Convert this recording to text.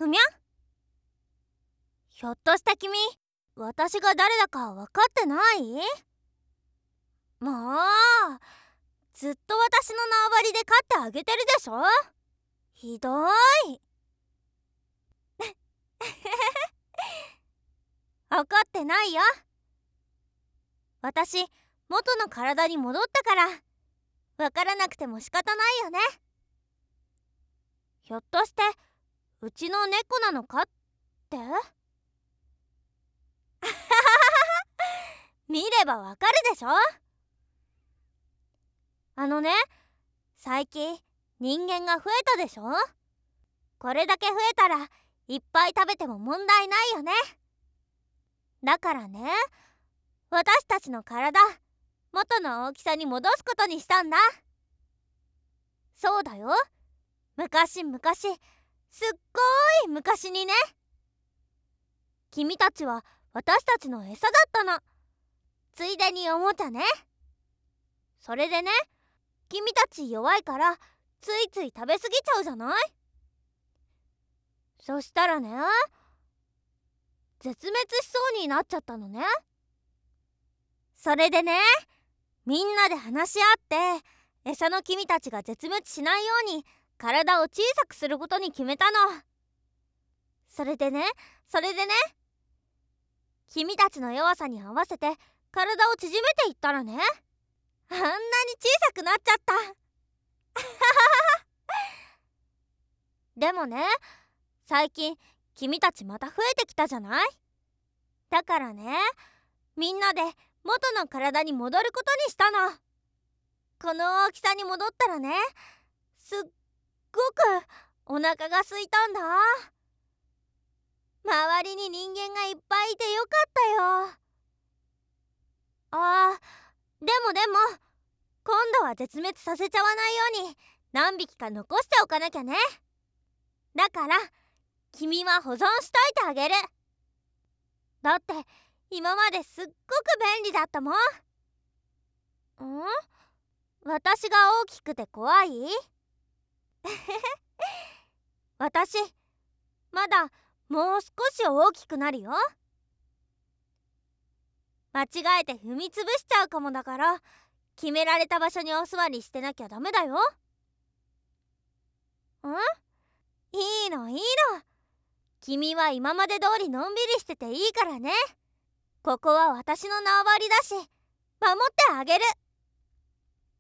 ふみゃ？ひょっとして君、私が誰だか分かってない？もう、ずっと私の縄張りで飼ってあげてるでしょ。ひどい。怒ってないよ。私、元の体に戻ったから分からなくても仕方ないよね。ひょっとしてうちの猫なのかって？見ればわかるでしょ。最近人間が増えたでしょ。これだけ増えたらいっぱい食べても問題ないよね。だからね、私たちの体元の大きさに戻すことにしたんだ。そうだよ、昔々、すっごい昔にね。君たちは私たちの餌だったの。ついでにおもちゃね。それでね、君たち弱いからついつい食べ過ぎちゃうじゃない。そしたらね、絶滅しそうになっちゃったのね。それでね、みんなで話し合って餌の君たちが絶滅しないように体を小さくすることに決めたの。それでね、君たちの弱さに合わせて体を縮めていったらね、あんなに小さくなっちゃった。でもね、最近君たちまた増えてきたじゃない。だからね、みんなで元の体に戻ることにしたの。この大きさに戻ったらね、すっごくお腹が空いたんだ。周りに人間がいっぱいいてよかったよ。でも今度は絶滅させちゃわないように何匹か残しておかなきゃね。だから君は保存しといてあげる。だって今まですっごく便利だったもん。私が大きくて怖い？私まだもう少し大きくなるよ。間違えて踏みつぶしちゃうかもだから、決められた場所にお座りしてなきゃダメだよ。いいの。君は今まで通りのんびりしてていいからね。ここは私の縄張りだし、守ってあげる。